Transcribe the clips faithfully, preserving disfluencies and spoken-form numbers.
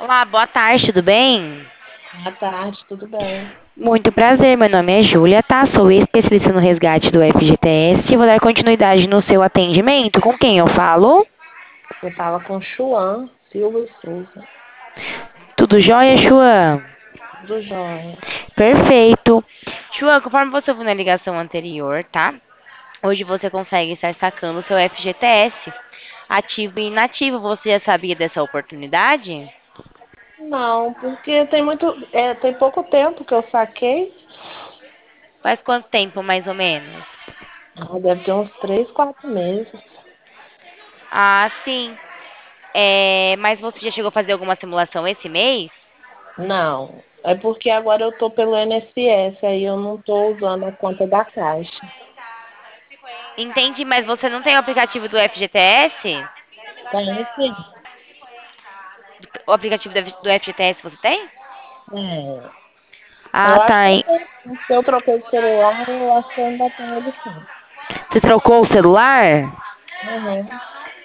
Olá, boa tarde, tudo bem? Boa tarde, tudo bem? Muito prazer, meu nome é Júlia, tá? Sou especialista no resgate do F G T S e vou dar continuidade no seu atendimento. Com quem eu falo? Você fala com Chuan Silva e Souza. Tudo jóia, Chuan? Tudo jóia. Perfeito. Chuan, conforme você viu na ligação anterior, tá? Hoje você consegue estar sacando o seu F G T S ativo e inativo. Você já sabia dessa oportunidade? Não, porque tem muito, é, tem pouco tempo que eu saquei. Faz quanto tempo, mais ou menos? Ah, deve ter uns três, quatro meses. Ah, sim. É, mas você já chegou a fazer alguma simulação esse mês? Não, é porque agora eu tô pelo I N S S, aí eu não tô usando a conta da Caixa. Entendi, mas você não tem o aplicativo do F G T S? Tem sim. O aplicativo do do F G T S você tem? É, Ah, eu acho tá. que eu hein. tenho. Se eu troquei de celular, eu acho que eu ainda tenho ele sim. Você trocou o celular? Uhum.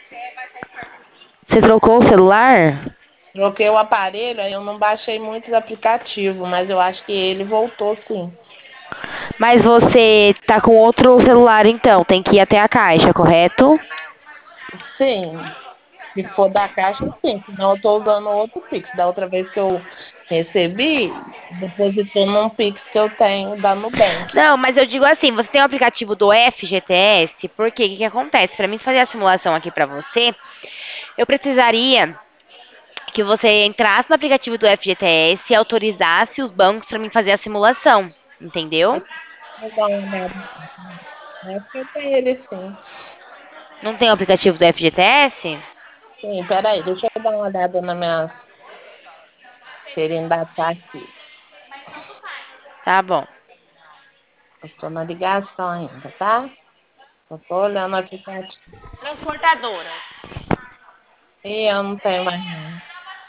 Você trocou o celular? Troquei o aparelho, aí eu não baixei muitos aplicativos, mas eu acho que ele voltou sim. Mas você tá com outro celular então, tem que ir até a caixa, correto? Sim, se for da Caixa, sim. Senão eu tô usando outro Pix. Da outra vez que eu recebi, depositou num Pix que eu tenho da Nubank. Não, mas eu digo assim, você tem o aplicativo do F G T S, porque o que, que acontece? Para mim fazer a simulação aqui para você, eu precisaria que você entrasse no aplicativo do F G T S e autorizasse os bancos para mim fazer a simulação, entendeu? Deixa eu dar uma olhada aqui. Acho que eu tenho ele sim. Não tem o aplicativo do F G T S? Sim, peraí, deixa eu dar uma olhada nas minhas. Se ele ainda tá aqui. Tá bom. Eu tô na ligação ainda, tá? Eu tô olhando o aplicativo. Transportadora. E eu não tenho mais não.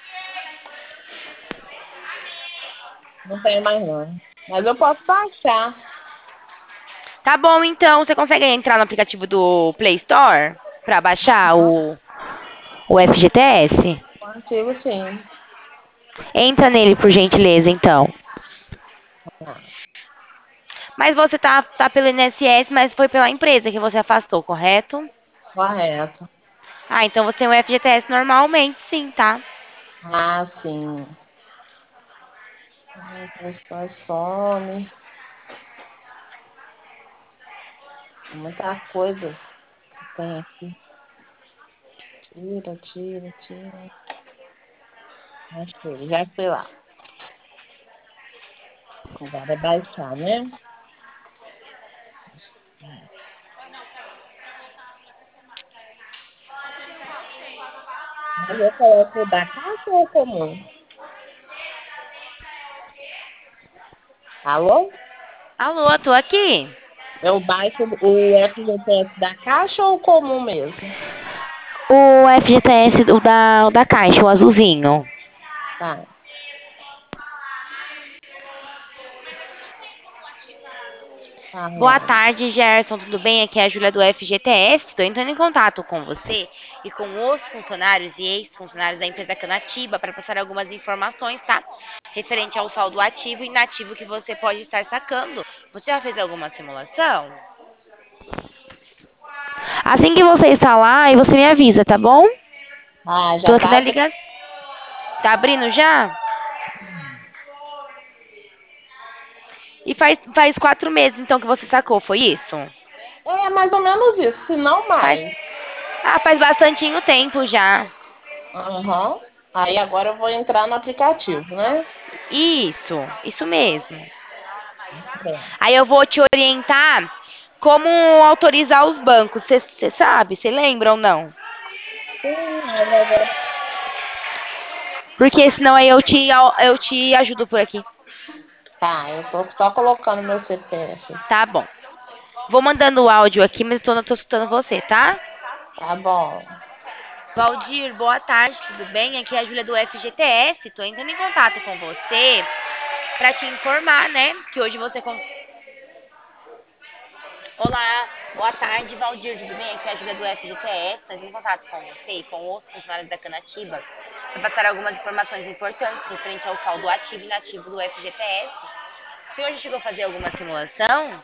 Não tenho mais não. Mas eu posso baixar. Tá bom, então. Você consegue entrar no aplicativo do Play Store pra baixar o, o F G T S? Consigo sim. Entra nele, por gentileza, então. Ah, Mas você tá, tá pelo I N S S, mas foi pela empresa que você afastou, correto? correto. Ah, então você tem o F G T S normalmente, sim, tá? Ah, sim. Ai, pessoas some. Muita coisa que tem aqui. Tira, tira, tira. Achei, já fui lá. Agora é baixar, né? Mas eu coloco o da caixa ou o comum? Alô? Alô, tô aqui. Eu baixo o F G T S da caixa ou o comum mesmo? O F G T S, o da, o da caixa, o azulzinho. Tá, tá Boa bom. tarde, Gerson. Tudo bem? Aqui é a Júlia do F G T S. Estou entrando em contato com você e com os funcionários e ex-funcionários da empresa Canatiba para passar algumas informações, tá? Referente ao saldo ativo e inativo que você pode estar sacando. Você já fez alguma simulação? Assim que você instalar, aí você me avisa, tá bom? Ah, Tô já aqui tá na abrindo. ligação. Tá abrindo já? E faz, faz quatro meses, então, que você sacou, foi isso? É mais ou menos isso, se não Faz. mais. Ah, faz bastantinho tempo já. Aham. Aí agora eu vou entrar no aplicativo, né? Isso, isso mesmo. Pronto. Aí eu vou te orientar como autorizar os bancos. Você sabe? Você lembra ou não? Sim, aí agora. Porque senão aí eu te, eu te ajudo por aqui. Tá, eu tô só colocando meu C P F aqui. Tá bom. Vou mandando o áudio aqui, mas eu não tô escutando você, tá? Tá bom. Valdir, boa tarde, tudo bem? Aqui é a Júlia do F G T S. Tô entrando em contato com você para te informar, né, que hoje você con- Olá, boa tarde, Valdir, tudo bem? Aqui é a Júlia do F G T S. Tô entrando em contato com você e com os funcionários da Canatiba para passar algumas informações importantes referente ao saldo ativo e inativo do F G T S. O senhor já chegou a fazer alguma simulação?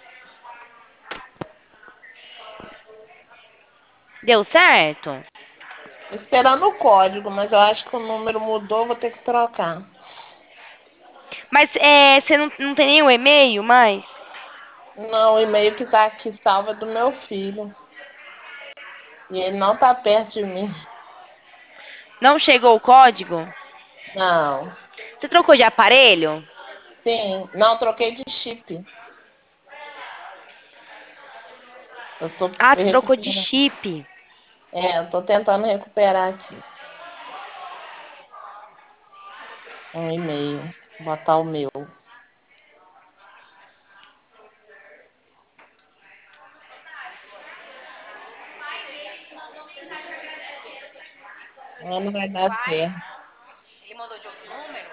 Deu certo? Esperando o código, mas eu acho que o número mudou, vou ter que trocar. Mas é, você não, não tem nenhum e-mail mais? Não, o e-mail que tá aqui salvo é do meu filho. E ele não tá perto de mim. Não chegou o código? Não. Você trocou de aparelho? Sim. Não, troquei de chip. Eu tô Ah, você trocou de recuperando. chip. É, eu tô tentando recuperar aqui um e-mail. Botar o meu. Ah, não vai dar certo. Ele mandou de outro número?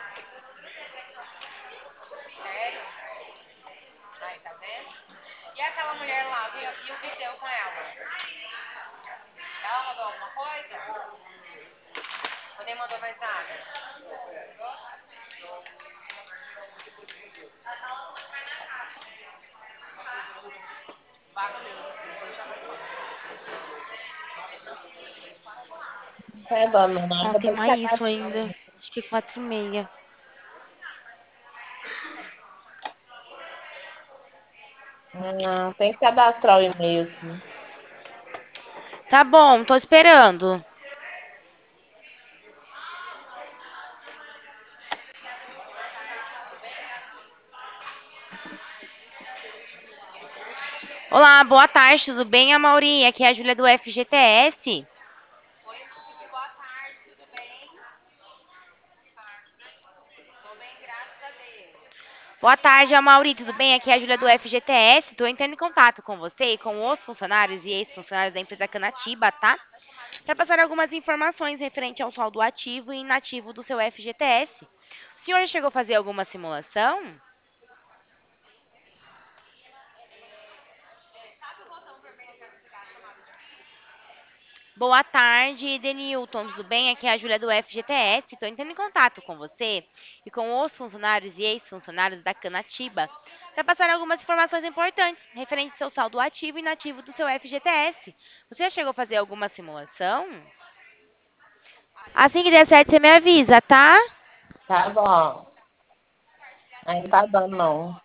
Sério? Ai, tá vendo? E aquela mulher lá, viu? E o que deu com ela? Ela mandou alguma coisa? Ou nem mandou mais nada? Não tá dando, não. Ah, Vou tem ter que mais isso cadastrar. ainda. Acho que é quatro e meia. Não, tem que cadastrar o e-mail aqui. Tá bom, tô esperando. Olá, boa tarde, tudo bem, Amaury? Aqui é a Júlia do F G T S. Boa tarde, Amaury, tudo bem? Aqui é a Júlia do F G T S. Estou entrando em contato com você e com os funcionários e ex-funcionários da empresa Canatiba, tá? Para passar algumas informações referente ao saldo ativo e inativo do seu F G T S. O senhor já chegou a fazer alguma simulação? Boa tarde, Denilton, tudo bem? Aqui é a Júlia do F G T S. Estou entrando em contato com você e com os funcionários e ex-funcionários da Canatiba para passar algumas informações importantes referente ao seu saldo ativo e inativo do seu F G T S. Você já chegou a fazer alguma simulação? Assim que der certo, você me avisa, tá? Tá bom. Aí não tá dando, não.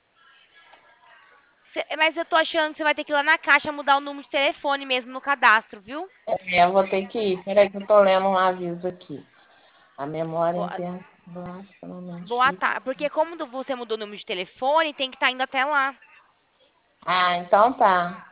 Cê- mas eu tô achando que você vai ter que ir lá na caixa mudar o número de telefone mesmo no cadastro, viu? É, eu vou ter que ir. Peraí que eu tô lendo um aviso aqui. A memória Boa, interna do extremamente boa difícil. tarde. Porque como do- você mudou o número de telefone, tem que estar indo até lá. Ah, então tá.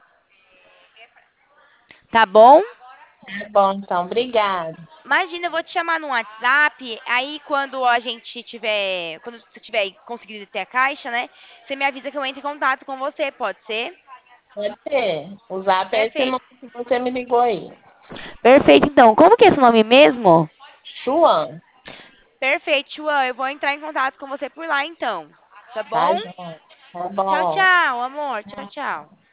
Tá bom? Tá bom, então. Obrigada. Imagina, eu vou te chamar no WhatsApp, aí quando a gente tiver, quando você tiver conseguido ter a caixa, né? Você me avisa que eu entro em contato com você, pode ser? Pode ser. O zap é esse Perfeito. número que você me ligou aí. Perfeito, então. Como que é esse nome mesmo? Chuan. Perfeito, João. Eu vou entrar em contato com você por lá, então. Tá Tá, bom? João. Tá Tchau, bom. tchau, amor. Tchau, tchau.